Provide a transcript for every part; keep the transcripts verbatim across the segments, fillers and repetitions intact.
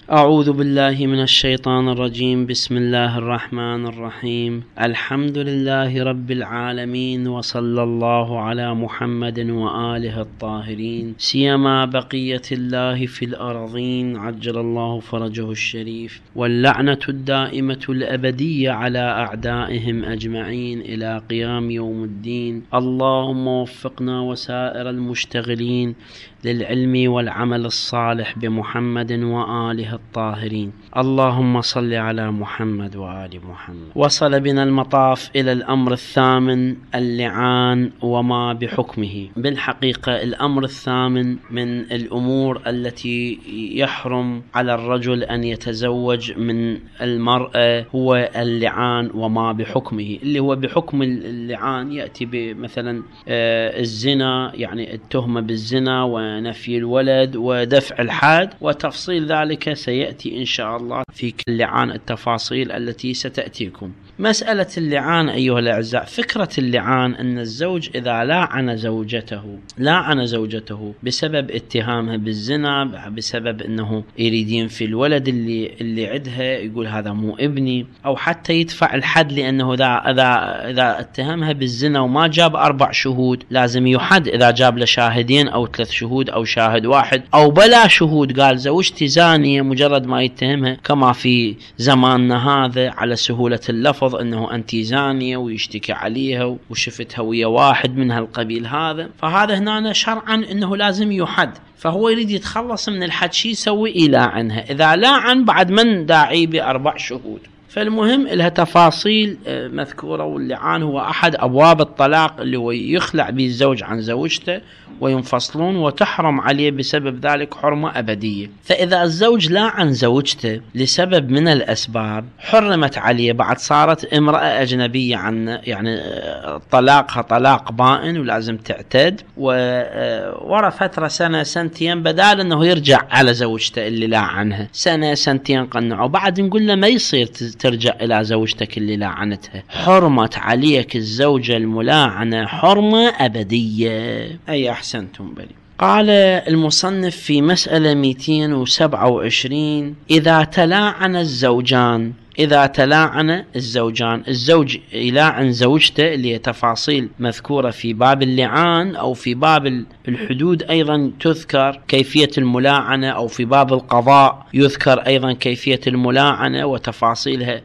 أعوذ بالله من الشيطان الرجيم. بسم الله الرحمن الرحيم. الحمد لله رب العالمين، وصلى الله على محمد وآله الطاهرين، سيما بقية الله في الأرضين عجل الله فرجه الشريف، واللعنة الدائمة الأبدية على أعدائهم أجمعين إلى قيام يوم الدين. اللهم وفقنا وسائر المشتغلين للعلم والعمل الصالح بمحمد وآله الطاهرين. اللهم صل على محمد وآل محمد. وصل بنا المطاف إلى الأمر الثامن، اللعان وما بحكمه. بالحقيقة الأمر الثامن من الأمور التي يحرم على الرجل أن يتزوج من المرأة هو اللعان وما بحكمه، اللي هو بحكم اللعان يأتي بمثلا الزنا، يعني التهمة بالزنا ونفي الولد ودفع الحد، وتفصيل ذلك سيأتي إن شاء الله في اللعان التفاصيل التي ستأتيكم. مسألة اللعان أيها الأعزاء، فكرة اللعان أن الزوج إذا لاعن زوجته لاعن زوجته بسبب اتهامها بالزنا، بسبب أنه يريدين في الولد اللي اللي عندها، يقول هذا مو ابني، أو حتى يدفع الحد، لأنه إذا إذا إذا اتهمها بالزنا وما جاب أربع شهود لازم يحد، إذا جاب له شاهدين أو ثلاث شهود أو شاهد واحد أو بلا شهود، قال زوجتي زانية، مجرد ما يتهمها كما في زماننا هذا على سهولة اللفظ أنه أنت زانية ويشتكي عليها وشفتها ويا واحد من هالقبيل هذا، فهذا هنا شرعا أنه لازم يحد، فهو يريد يتخلص من الحد. شي يسوي؟ يلاعنها. إذا لاعن بعد من داعي بأربع شهود. فالمهم لها تفاصيل مذكورة، واللعان هو أحد أبواب الطلاق اللي هو يخلع به الزوج عن زوجته وينفصلون، وتحرم عليه بسبب ذلك حرمة أبدية. فإذا الزوج لاعن زوجته لسبب من الأسباب حرمت عليه، بعد صارت امرأة أجنبية عنه، يعني طلاقها طلاق بائن ولازم تعتد، وورا فترة سنة سنتين بدال أنه يرجع على زوجته اللي لاعنها، سنة سنتين قنعه، بعد نقول له ما يصير ترجع إلى زوجتك اللي لاعنتها، حرمت عليك الزوجة الملاعنة حرمة أبدية. أي أحسنتم بلي. قال المصنف في مسألة مئتين وسبعة وعشرين: إذا تلاعن الزوجان إذا تلاعن الزوجان، الزوج يلاعن زوجته، اللي هي تفاصيل مذكورة في باب اللعان، أو في باب الحدود أيضا تذكر كيفية الملاعنة، أو في باب القضاء يذكر أيضا كيفية الملاعنة وتفاصيلها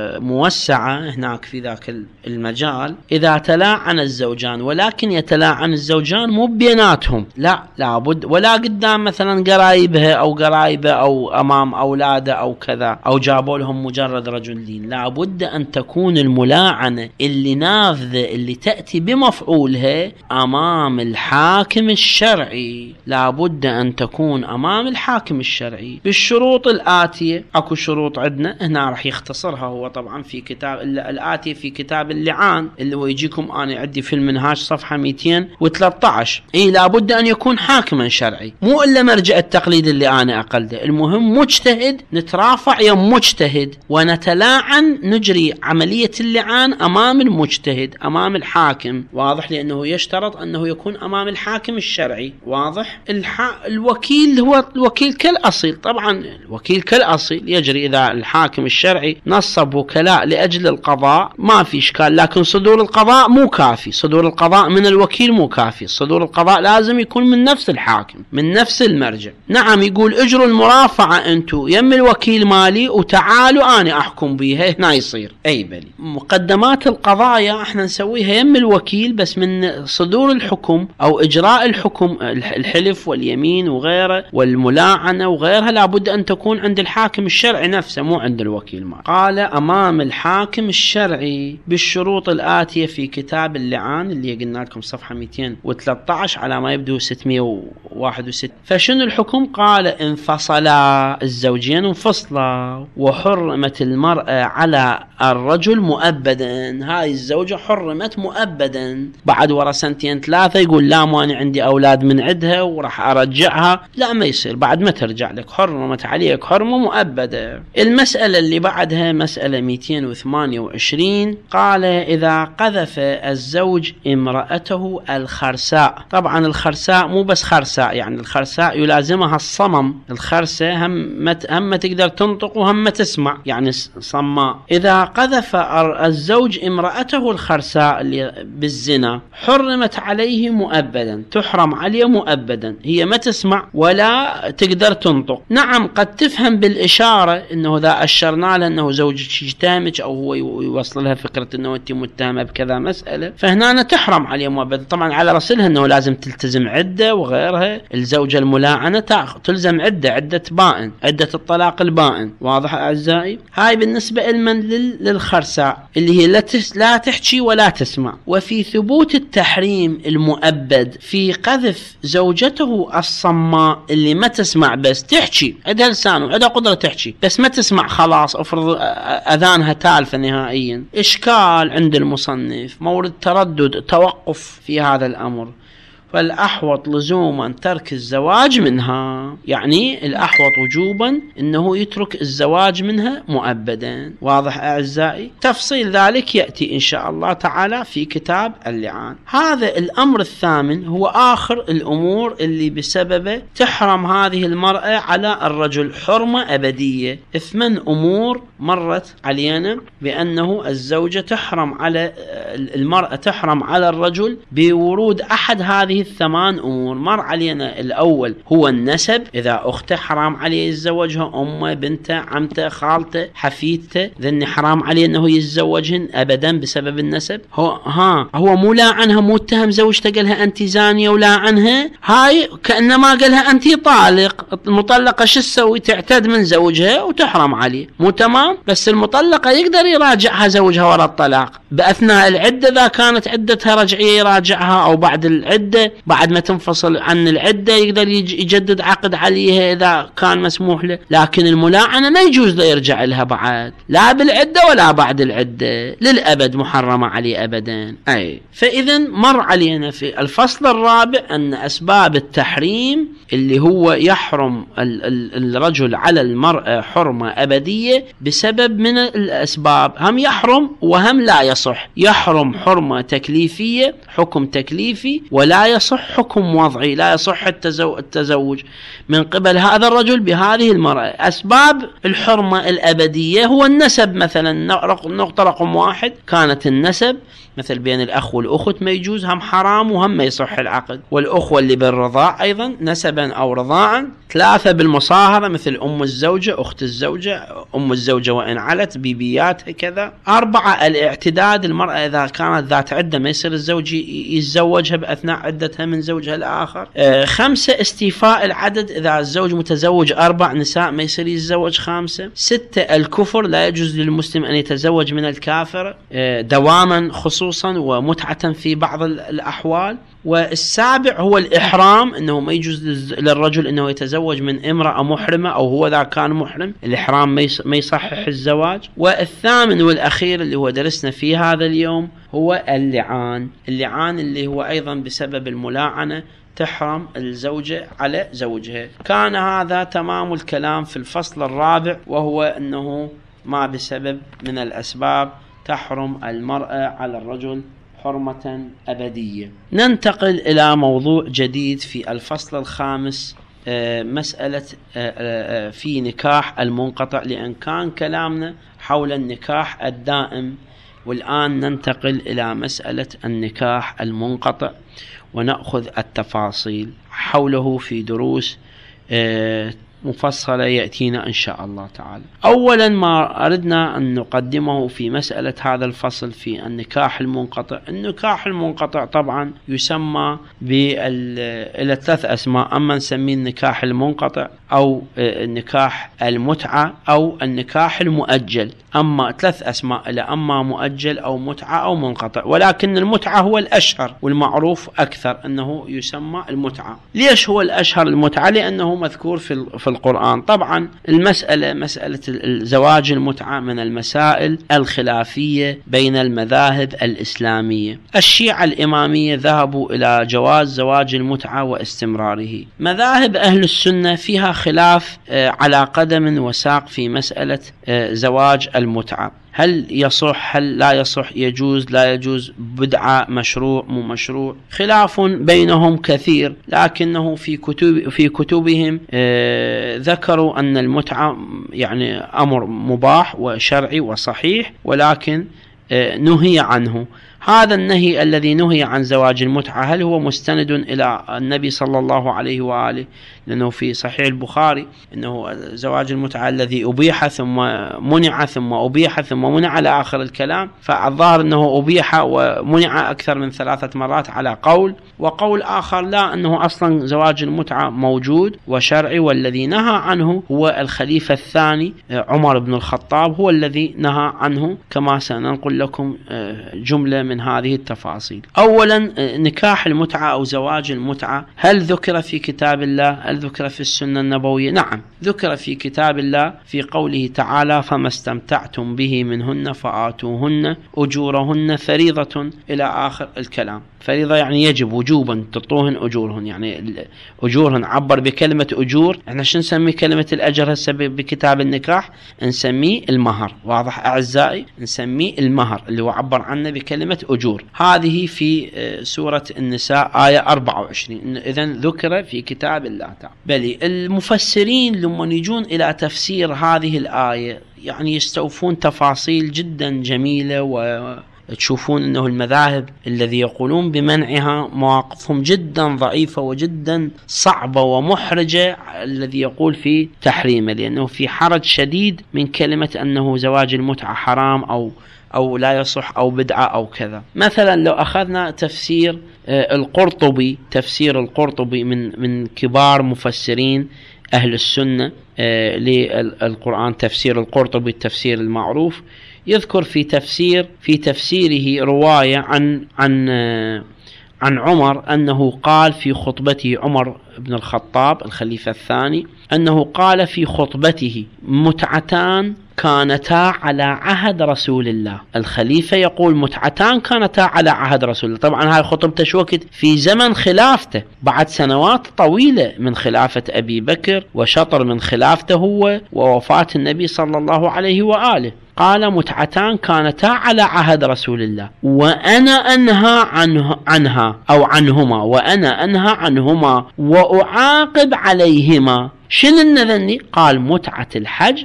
موسعة هناك في ذاك المجال. إذا تلاعن الزوجان، ولكن يتلاعن الزوجان مو بيناتهم، لا لابد، ولا قدام مثلا قرايبها أو قرايبه أو أمام أولاده أو كذا، أو جابوا لهم مجرد رجل دين. لابد أن تكون الملاعنة اللي نافذة اللي تأتي بمفعولها أمام الحاكم الشرعي، لابد أن تكون أمام الحاكم الشرعي بالشروط الآتية. أكو شروط عندنا هنا راح يختصرها هو طبعا في كتاب الآتية في كتاب اللعان، اللي هو يجيكم أنا عندي في المنهاج صفحة مئتين وثلاثة عشر. إيه لابد أن يكون حاكما شرعي، مو إلا مرجع التقليد اللي أنا أقلده. المهم مجتهد، نترافع يوم مجتهد ونتلاعن، نجري عملية اللعان أمام المجتهد أمام الحاكم، واضح، لأنه يشترط أنه يكون أمام الحاكم الشرعي، واضح. الح... الوكيل هو الوكيل كالأصيل، طبعا الوكيل كالأصيل يجري إذا الحاكم الشرعي نصب وكلاء لأجل القضاء ما في إشكال، لكن صدور القضاء مو كافي، صدور القضاء من الوكيل مو كافي، صدور القضاء لازم يكون من نفس الحاكم من نفس المرجع. نعم، يقول اجروا المرافعة انتو يم الوكيل مالي وتعالوا أنا أحكم بيها، هنا يصير. أي بلي، مقدمات القضايا احنا نسويها يم الوكيل، بس من صدور الحكم أو إجراء الحكم، الحلف واليمين وغيره والملاعنة وغيرها، لابد أن تكون عند الحاكم الشرعي نفسه، مو عند الوكيل مالي. قال أمام الحاكم الشرعي بالشروط الآتية في كتاب اللعان، اللي قلنا لكم صفحة مئتين وثلاثة عشر على ما يبدو ستمئة وواحد وستين. فشنو الحكم؟ قال انفصلا الزوجين، انفصلا، وحرمت المرأة على الرجل مؤبدا، هاي الزوجة حرمت مؤبدا. بعد ورا سنتين ثلاثة يقول لا ما أنا عندي أولاد من عندها وراح أرجعها، لا ما يصير، بعد ما ترجع لك حرمت عليك حرمة مؤبدة. المسألة اللي بعدها مسألة مئتين وثمانية وعشرين، قال إذا قذف الزوج امرأته الخرساء. طبعا الخرساء مو بس خرساء، يعني الخرساء يلازمها الصمم، الخرسة هم ما هم ما تقدر تنطق وهم ما تسمع، يعني صماء. إذا قذف الزوج امرأته الخرساء اللي بالزنا حرمت عليه مؤبدا، تحرم عليه مؤبدا، هي ما تسمع ولا تقدر تنطق. نعم قد تفهم بالإشارة إنه إذا أشرنا له إنه زوجك يتهمك أو هو يوصل لها فكرة إنه أنت متهمة بكذا مسألة، فهنا تحرم عليه مؤبدا. طبعا على رسلها إنه لازم تلتزم عدة وغيرها. الزوجة الملاعنة تلزم عدة، عدة بائن، عدة الطلاق البائن. واضح أعزائي؟ هاي بالنسبة لمن للخرساء اللي هي لا تحكي ولا تسمع. وفي ثبوت التحريم المؤبد في قذف زوجته الصماء اللي ما تسمع بس تحكي، عندها لسان وعندها قدرة تحكي بس ما تسمع، خلاص افرض أذانها تالفة نهائيا. إشكال عند المصنف، مورد تردد، توقف في هذا الأمر. فالأحوط لزوما ترك الزواج منها، يعني الأحوط وجوبا أنه يترك الزواج منها مؤبدا. واضح أعزائي؟ تفصيل ذلك يأتي إن شاء الله تعالى في كتاب اللعان. هذا الأمر الثامن هو آخر الأمور اللي بسببه تحرم هذه المرأة على الرجل حرمة أبدية. ثمان أمور مرت علينا بأنه الزوجة تحرم على المرأة، تحرم على الرجل بورود أحد هذه الثمان أمور. مر علينا الأول هو النسب، إذا أخته حرام عليه يتزوجها، أمه، بنته، عمته، خالته، حفيدته، ذن حرام عليه أنه يتزوجهن أبدا بسبب النسب. هو ها هو مو لا عنها، مو اتهم زوجته قالها أنت زانية ولا عنها، هاي كأنما قالها أنت طالق. المطلقة شو تسوي؟ تعتد من زوجها وتحرم عليه، مو تمام؟ بس المطلقة يقدر يراجعها زوجها وراء الطلاق بأثناء العدة، إذا كانت عدتها رجعية يراجعها، أو بعد العدة بعد ما تنفصل عن العدة يقدر يجدد عقد عليها إذا كان مسموح له. لكن الملاعنة ما يجوز له يرجع لها بعد، لا بالعدة ولا بعد العدة، للأبد محرمة عليه أبدا. أي فإذا مر علينا في الفصل الرابع أن أسباب التحريم اللي هو يحرم الرجل على المرأة حرمة أبدية بسبب من الأسباب، هم يحرم وهم لا يصح. يحرم حرمة تكليفية، حكم تكليفي، ولا يصح حكم وضعي، لا يصح التزوج من قبل هذا الرجل بهذه المرأة. أسباب الحرمة الأبدية هو النسب مثلا، نقطة رقم واحد كانت النسب، مثل بين الأخ والأخت ما يجوز، هم حرام وهم ما يصح العقد. والأخوة اللي بالرضاع أيضا نسبا أو رضاعا. ثلاثة بالمصاهرة، مثل أم الزوجة، أخت الزوجة، أم الزوجة وإن علت، بيبيات هكذا. أربعة الاعتداد، المرأة إذا كانت ذات عدة ما يصير الزوج يتزوجها بأثناء عدتها من زوجها الآخر. آه خمسة استيفاء العدد، إذا الزوج متزوج أربع نساء ما يصير يتزوج خامسة. ستة الكفر، لا يجوز للمسلم أن يتزوج من الكافر آه دواما خصوصا ومتعة في بعض الأحوال. والسابع هو الإحرام، أنه ما يجوز للرجل أنه يتزوج من امرأة محرمة، أو هو إذا كان محرم الإحرام ما يصحح الزواج. والثامن والأخير اللي هو درسنا فيه هذا اليوم هو اللعان. اللعان اللي هو أيضا بسبب الملاعنة تحرم الزوجة على زوجها. كان هذا تمام الكلام في الفصل الرابع، وهو أنه ما بسبب من الأسباب تحرم المرأة على الرجل حرمة أبدية. ننتقل إلى موضوع جديد في الفصل الخامس، مسألة في نكاح المنقطع، لأن كان كلامنا حول النكاح الدائم، والآن ننتقل إلى مسألة النكاح المنقطع ونأخذ التفاصيل حوله في دروس مفصلة يأتينا إن شاء الله تعالى. أولا ما أردنا أن نقدمه في مسألة هذا الفصل في النكاح المنقطع. النكاح المنقطع طبعا يسمى إلى ثلاث أسماء، أما نسميه النكاح المنقطع أو النكاح المتعة أو النكاح المؤجل. أما ثلاث أسماء، إلى أما مؤجل أو متعة أو منقطع، ولكن المتعة هو الأشهر والمعروف أكثر أنه يسمى المتعة. ليش هو الأشهر المتعة؟ لأنه مذكور في في القرآن. طبعا المسألة مسألة زواج المتعة من المسائل الخلافية بين المذاهب الإسلامية. الشيعة الإمامية ذهبوا إلى جواز زواج المتعة واستمراره. مذاهب أهل السنة فيها خلاف على قدم وساق في مسألة زواج المتعة، هل يصح هل لا يصح، يجوز لا يجوز، بدعة مشروع مو مشروع، خلاف بينهم كثير. لكنه في كتب في كتبهم آه ذكروا أن المتعة يعني أمر مباح وشرعي وصحيح، ولكن آه نهي عنه. هذا النهي الذي نهي عن زواج المتعة هل هو مستند إلى النبي صلى الله عليه وآله؟ لأنه في صحيح البخاري أنه زواج المتعة الذي أبيح ثم منع ثم أبيح ثم منع على آخر الكلام، فالظاهر أنه أبيح ومنع أكثر من ثلاثة مرات على قول، وقول آخر لا، أنه أصلا زواج المتعة موجود وشرعي، والذي نهى عنه هو الخليفة الثاني عمر بن الخطاب، هو الذي نهى عنه، كما سننقل لكم جملة من هذه التفاصيل. أولا، نكاح المتعة أو زواج المتعة هل ذكر في كتاب الله؟ هل ذكر في السنة النبوية؟ نعم، ذكر في كتاب الله في قوله تعالى: فما استمتعتم به منهن فآتوهن أجورهن فريضة، إلى آخر الكلام. فريضة يعني يجب وجوبا تعطوهن أجورهن، يعني أجورهن عبر بكلمة أجور. احنا شو نسمي كلمة الأجر هسه بكتاب النكاح؟ نسميه المهر. واضح أعزائي؟ نسميه المهر اللي هو عبر عنه بكلمة أجور. هذه في سورة النساء آية أربعة وعشرين. إذن ذكر في كتاب الله تعالى. بل المفسرين لما يجون إلى تفسير هذه الآية يعني يستوفون تفاصيل جدا جميلة، و تشوفون أنه المذاهب الذي يقولون بمنعها مواقفهم جدا ضعيفة وجدا صعبة ومحرجة الذي يقول في تحريمه، لأنه في حرج شديد من كلمة أنه زواج المتعة حرام أو أو لا يصح أو بدعة أو كذا. مثلا لو أخذنا تفسير القرطبي، تفسير القرطبي من من كبار مفسرين أهل السنة للقرآن، تفسير القرطبي التفسير المعروف، يذكر في تفسير في تفسيره رواية عن عن عن عمر أنه قال في خطبته، عمر بن الخطاب الخليفة الثاني، أنه قال في خطبته: متعتان كانتا على عهد رسول الله. الخليفة يقول متعتان كانتا على عهد رسول الله. طبعا هاي خطبته شو وقت؟ في زمن خلافته، بعد سنوات طويلة من خلافة أبي بكر وشطر من خلافته هو ووفاة النبي صلى الله عليه وآله. قال: متعتان كانتا على عهد رسول الله وأنا أنهى عنه عنها أو عنهما وأنا أنهى عنهما وأعاقب عليهما. شنو النذني؟ قال: متعة الحج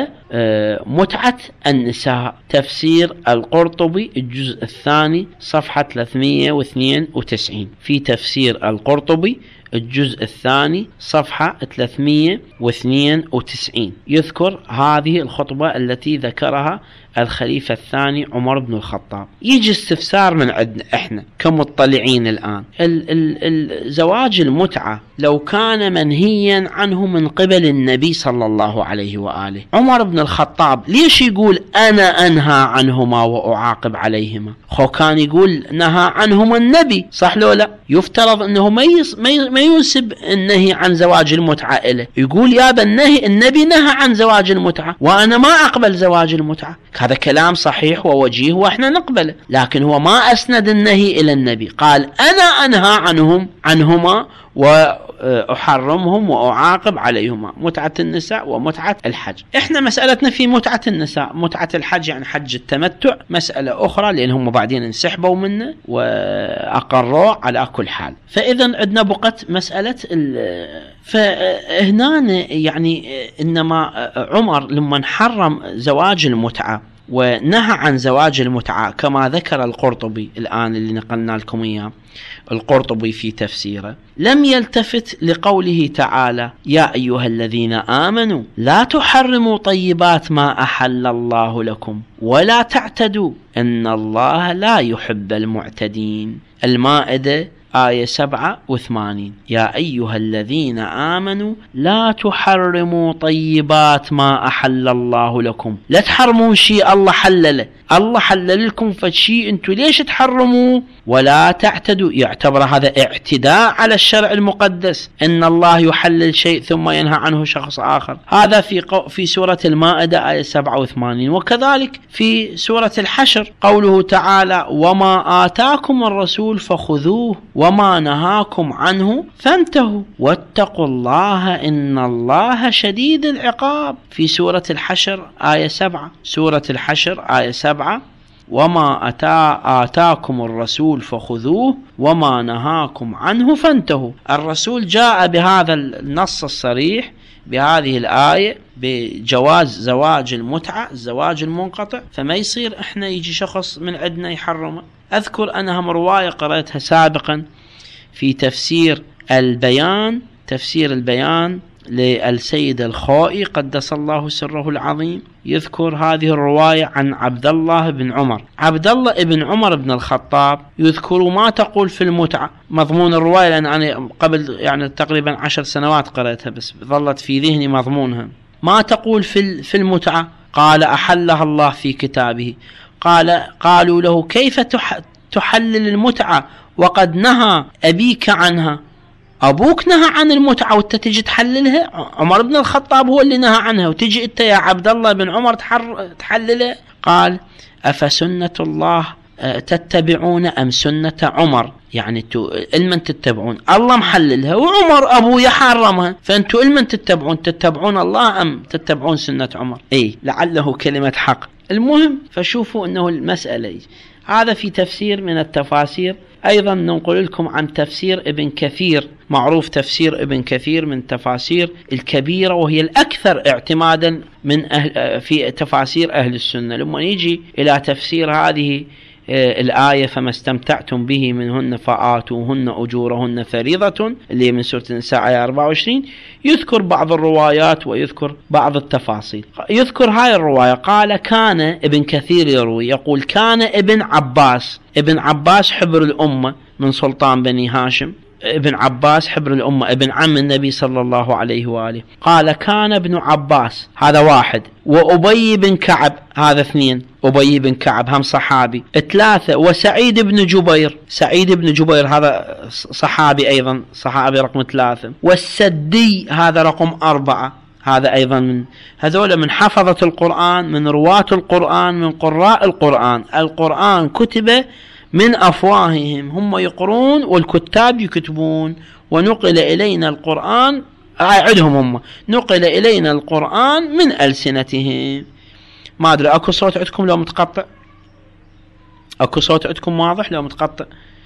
ومتعة النساء. تفسير القرطبي الجزء الثاني صفحة ثلاثمئة واثنين وتسعين. في تفسير القرطبي الجزء الثاني صفحة ثلاثمئة واثنين وتسعين يذكر هذه الخطبة التي ذكرها الخليفة الثاني عمر بن الخطاب. يجي استفسار من عندنا احنا كمطلعين الآن: الزواج المتعة لو كان منهيا عنه من قبل النبي صلى الله عليه وآله، عمر بن الخطاب ليش يقول أنا أنهى عنهما وأعاقب عليهما؟ خو كان يقول نهى عنهما النبي، صح لو لا؟ يفترض أنه ما ينسب النهي عن زواج المتعة إله، يقول يا النهي النبي نهى عن زواج المتعة وأنا ما أقبل زواج المتعة. هذا كلام صحيح ووجيه وإحنا نقبله، لكن هو ما أسند النهي إلى النبي، قال أنا أنهى عنهم عنهما وأحرمهم وأعاقب عليهما، متعة النساء ومتعة الحج. إحنا مسألتنا في متعة النساء، متعة الحج يعني حج التمتع مسألة أخرى، لأنهم بعدين انسحبوا منه وأقروا على كل حال. فإذا عندنا بقت مسألة فهنا يعني إنما عمر لما حرم زواج المتعة ونهى عن زواج المتعة كما ذكر القرطبي الآن اللي نقلنا لكم إياه، القرطبي في تفسيره لم يلتفت لقوله تعالى: يا أيها الذين آمنوا لا تحرموا طيبات ما أحل الله لكم ولا تعتدوا إن الله لا يحب المعتدين. المائدة آية سبعة وثمانين: يا أيها الذين آمنوا لا تحرموا طيبات ما أحل الله لكم. لا تحرموا شيء الله حلله، الله حلل لكم فشيء انتم ليش تحرموا؟ ولا تعتدوا، يعتبر هذا اعتداء على الشرع المقدس، ان الله يحلل شيء ثم ينهى عنه شخص آخر. هذا في قو في سورة المائدة آية سبعة وثمانين. وكذلك في سورة الحشر قوله تعالى: وما آتاكم الرسول فخذوه وما نهاكم عنه فانتهوا واتقوا الله إن الله شديد العقاب. في سورة الحشر آية سبعة، سورة الحشر آية سبعة: وما أتا آتاكم الرسول فخذوه وما نهاكم عنه فانتهوا. الرسول جاء بهذا النص الصريح بهذه الآية بجواز زواج المتعة، الزواج المنقطع، فما يصير احنا يجي شخص من عندنا يحرمه. أذكر أنا هم رواية قرأتها سابقا في تفسير البيان، تفسير البيان للسيد الخائي قدس الله سره العظيم، يذكر هذه الرواية عن عبد الله بن عمر. عبد الله بن عمر بن الخطاب يذكر ما تقول في المتعة، مضمون الرواية، لأن أنا قبل يعني تقريبا عشر سنوات قرأتها بس ظلت في ذهني مضمونها. ما تقول في في المتعة؟ قال: أحلها الله في كتابه. قال قالوا له: كيف تحلل المتعة وقد نهى أبيك عنها؟ أبوك نهى عن المتعة وأنت تجي تحللها؟ عمر بن الخطاب هو اللي نهى عنها وتجي أنت يا عبد الله بن عمر تحللها؟ قال: أفسنة الله تتبعون أم سنة عمر؟ يعني انتوا المن تتبعون؟ الله محللها وعمر أبوه يحرمها، فأنتوا المن تتبعون؟ تتبعون الله أم تتبعون سنة عمر؟ إيه، لعله كلمة حق. المهم، فشوفوا أنه المسألة هذا في تفسير من التفاسير. أيضا ننقل لكم عن تفسير ابن كثير، معروف تفسير ابن كثير من تفاسير الكبيرة وهي الأكثر اعتمادا من أهل في تفاسير أهل السنة. لما يجي إلى تفسير هذه الآية: فما استمتعتم به منهن فآتوهن أجورهن فريضة، اللي من سورة النساء آية أربعة وعشرين، يذكر بعض الروايات ويذكر بعض التفاصيل. يذكر هاي الرواية: قال كان ابن كثير يروي يقول: كان ابن عباس، ابن عباس حبر الأمة من سلطان بني هاشم، ابن عباس حبر الأمة ابن عم النبي صلى الله عليه وآله. قال: كان ابن عباس، هذا واحد، وأبي بن كعب، هذا اثنين، أبي بن كعب هم صحابي، ثلاثة، وسعيد بن جبير، سعيد بن جبير هذا صحابي أيضا، صحابي رقم ثلاثة، والسدي هذا رقم أربعة، هذا أيضا من هذول من حفظة القرآن، من رواة القرآن، من قراء القرآن. القرآن كتب من أفواههم، هم يقرون والكتاب يكتبون، ونقل إلينا القرآن، أعدهم هم، نقل إلينا القرآن من ألسنتهم. ما أدري أكو صوت عندكم لو متقطع؟ أكو صوت عندكم واضح لو متقطع؟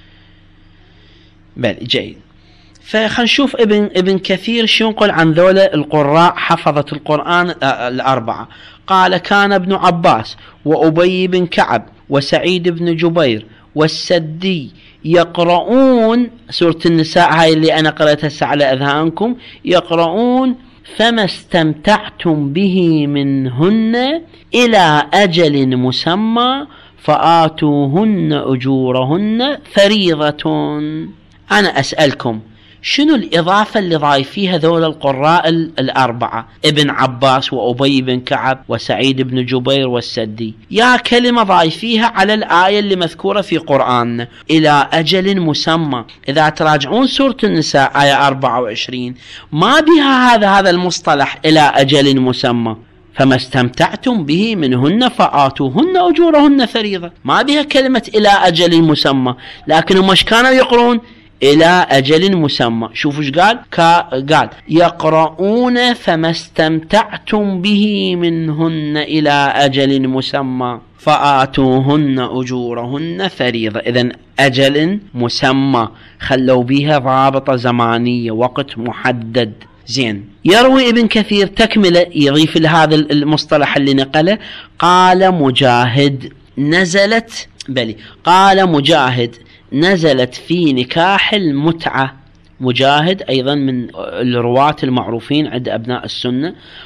بل جيد. فخلينا نشوف ابن ابن كثير شو ينقل عن ذولا القراء حفظة القرآن الأربعة. قال: كان ابن عباس وأبي بن كعب وسعيد بن جبير والسدي يقرؤون سورة النساء، هاي اللي أنا قرأتها على أذهانكم، يقرؤون: فما استمتعتم به منهن إلى أجل مسمى فآتوهن أجورهن فريضة. أنا أسألكم، شنو الإضافة اللي ضايفيها ذول القراء الأربعة، ابن عباس وأبي بن كعب وسعيد بن جبير والسدي؟ يا كلمة ضايفيها على الآية اللي مذكورة في قرآننا: إلى أجل مسمى. إذا تراجعون سورة النساء آية أربعة وعشرين ما بها هذا هذا المصطلح إلى أجل مسمى. فما استمتعتم به منهن فآتوهن أجورهن فريضة، ما بها كلمة إلى أجل مسمى، لكن هم ايش كانوا يقرون؟ إلى أجل مسمى. شوفوا ايش قال؟ قال: يقرؤون فما استمتعتم به منهن إلى أجل مسمى فآتوهن أجورهن فريضة. إذن أجل مسمى خلوا بها ضابطة زمانية، وقت محدد. زين. يروي ابن كثير تكملة يضيف لهذا المصطلح اللي نقله: قال مجاهد نزلت بلي قال مجاهد نزلت في نكاح المتعة. مجاهد أيضا من الرواة المعروفين عند أبناء السنة.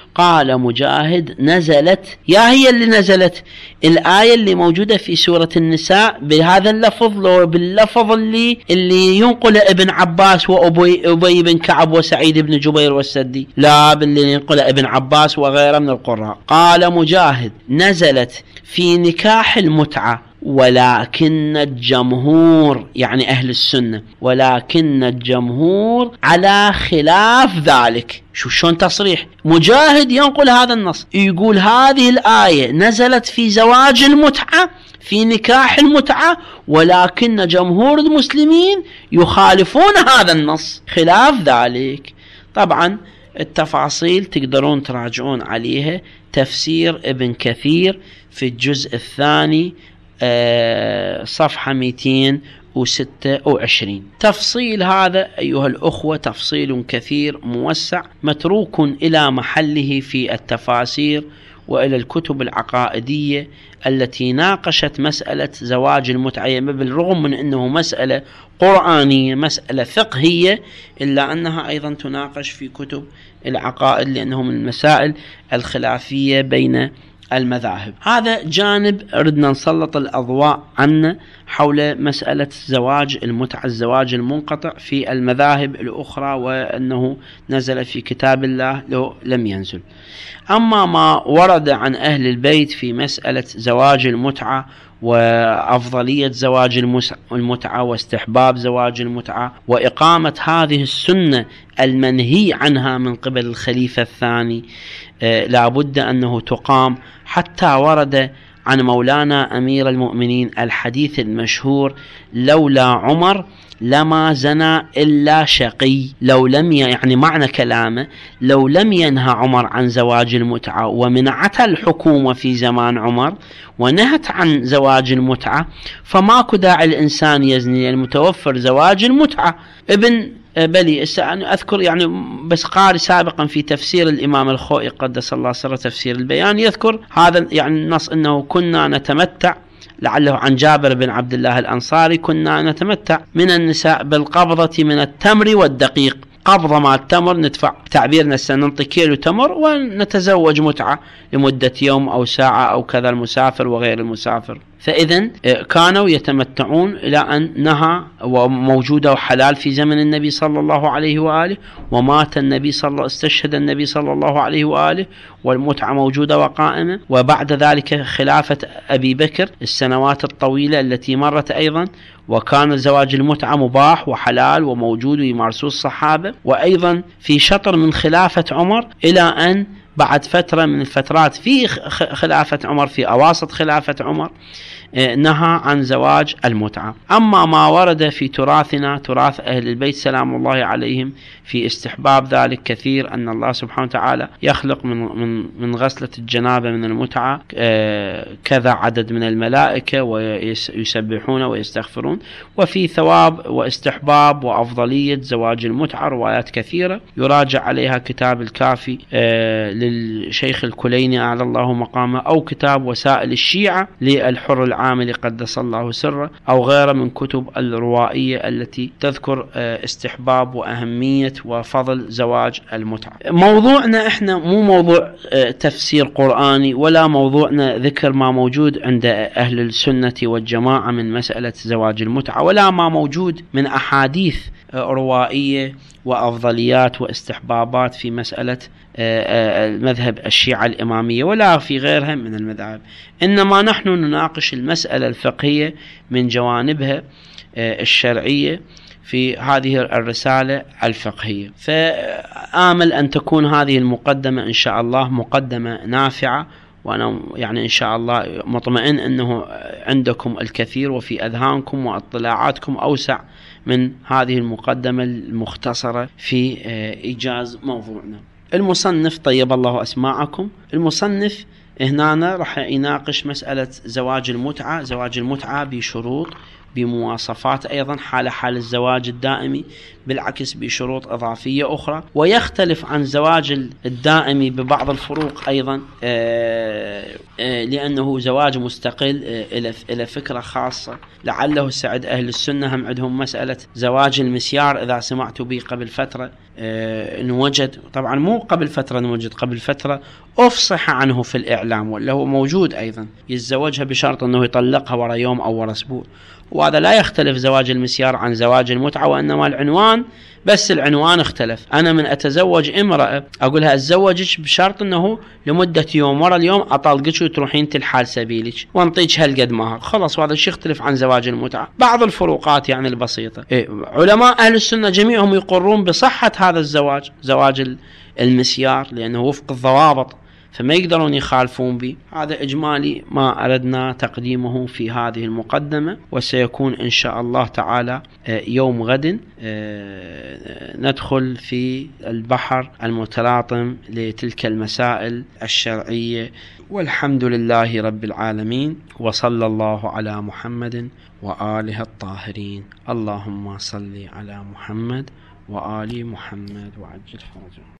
قال مجاهد نزلت، يا هي اللي نزلت الآية اللي موجودة في سورة النساء بهذا اللفظ لو باللفظ اللي اللي ينقل ابن عباس وأبي أبي بن كعب وسعيد بن جبير والسدي، لا باللي ينقل ابن عباس وغيره من القراء. قال مجاهد نزلت في نكاح المتعة ولكن الجمهور، يعني أهل السنة، ولكن الجمهور على خلاف ذلك. شو شون تصريح مجاهد ينقل هذا النص، يقول هذه الآية نزلت في زواج المتعة في نكاح المتعة، ولكن جمهور المسلمين يخالفون هذا النص خلاف ذلك. طبعا التفاصيل تقدرون تراجعون عليها، تفسير ابن كثير في الجزء الثاني صفحة مئتين وستة وعشرين. تفصيل هذا أيها الأخوة تفصيل كثير موسع متروك إلى محله في التفاسير وإلى الكتب العقائدية التي ناقشت مسألة زواج المتعة، بالرغم من أنه مسألة قرآنية مسألة فقهية، إلا أنها أيضا تناقش في كتب العقائد لأنه من المسائل الخلافية بين المذاهب. هذا جانب ردنا نسلط الأضواء عنه حول مسألة زواج المتعة، الزواج المنقطع في المذاهب الأخرى، وأنه نزل في كتاب الله لو لم ينزل. أما ما ورد عن أهل البيت في مسألة زواج المتعة وأفضلية زواج المتعة واستحباب زواج المتعة وإقامة هذه السنة المنهي عنها من قبل الخليفة الثاني، آه لابد أنه تقام. حتى ورد عن مولانا أمير المؤمنين الحديث المشهور لولا عمر لما زنى إلا شقي. لو لم يعني معنى كلامه لو لم ينهى عمر عن زواج المتعة ومنعت الحكومة في زمان عمر ونهت عن زواج المتعة فماكو داعي الإنسان يزني، المتوفر زواج المتعة. ابن بلي أذكر يعني بس قارئ سابقا في تفسير الإمام الخوئي قدس الله سره تفسير البيان يذكر هذا يعني النص أنه كنا نتمتع، لعله عن جابر بن عبد الله الأنصاري، كنا نتمتع من النساء بالقبضة من التمر والدقيق. قبضة مع التمر ندفع تعبيرنا سننطي كيلو تمر ونتزوج متعة لمدة يوم أو ساعة أو كذا المسافر وغير المسافر. فإذا كانوا يتمتعون إلى أن نهى وموجودة وحلال في زمن النبي صلى الله عليه وآله، ومات النبي صلى الله استشهد النبي صلى الله عليه وآله والمتعة موجودة وقائمة. وبعد ذلك خلافة أبي بكر السنوات الطويلة التي مرت أيضا، وكان زواج المتعة مباح وحلال وموجود ويمارسوه الصحابة. وأيضا في شطر من خلافة عمر إلى أن بعد فترة من الفترات في خلافة عمر في أواسط خلافة عمر نهى عن زواج المتعة. أما ما ورد في تراثنا تراث أهل البيت سلام الله عليهم في استحباب ذلك كثير، أن الله سبحانه وتعالى يخلق من من من غسلة الجنابة من المتعة كذا عدد من الملائكة ويسبحون ويستغفرون، وفي ثواب واستحباب وأفضلية زواج المتعة روايات كثيرة يراجع عليها كتاب الكافي للشيخ الكليني أعلى الله مقامه، أو كتاب وسائل الشيعة للحر العامل قدس الله سره، أو غيره من كتب الروائية التي تذكر استحباب وأهمية وفضل زواج المتعة. موضوعنا احنا مو موضوع تفسير قرآني، ولا موضوعنا ذكر ما موجود عند أهل السنة والجماعة من مسألة زواج المتعة، ولا ما موجود من أحاديث روائية وأفضليات واستحبابات في مسألة المذهب الشيعة الإمامية ولا في غيرها من المذاهب. إنما نحن نناقش المسألة الفقهية من جوانبها الشرعية في هذه الرسالة الفقهية. فآمل أن تكون هذه المقدمة إن شاء الله مقدمة نافعة، وأنا يعني إن شاء الله مطمئن أنه عندكم الكثير وفي أذهانكم واطلاعاتكم أوسع من هذه المقدمة المختصرة في إيجاز موضوعنا. المصنف طيب الله أسماعكم، المصنف هنا راح يناقش مسألة زواج المتعة، زواج المتعة بشروط بمواصفات أيضا حال حال الزواج الدائمي، بالعكس بشروط إضافية أخرى. ويختلف عن زواج الدائمي ببعض الفروق أيضا، لأنه زواج مستقل إلى فكرة خاصة. لعله سعد أهل السنة هم عندهم مسألة زواج المسيار، إذا سمعت به قبل فترة نوجد، طبعا مو قبل فترة نوجد، قبل فترة أفصح عنه في الإعلام، ولا هو موجود أيضا، يتزوجها بشرط أنه يطلقها ورا يوم أو ورا أسبوع. وهذا لا يختلف زواج المسيار عن زواج المتعة، وإنما العنوان بس، العنوان اختلف. أنا من أتزوج امرأة أقولها أتزوجك بشرط أنه لمدة يوم، ورا اليوم أطلقك وتروحين تلحال سبيلك وانطيك هالقد مهر، خلاص. وهذا الشيء يختلف عن زواج المتعة. بعض الفروقات يعني البسيطة. إيه، علماء أهل السنة جميعهم يقرون بصحة هذا الزواج، زواج المسيار، لأنه وفق الضوابط فما يقدرون يخالفون به. هذا إجمالي ما أردنا تقديمه في هذه المقدمة، وسيكون إن شاء الله تعالى يوم غد ندخل في البحر المتلاطم لتلك المسائل الشرعية. والحمد لله رب العالمين، وصلى الله على محمد وآله الطاهرين. اللهم صل على محمد وآل محمد وعجل فرجهم.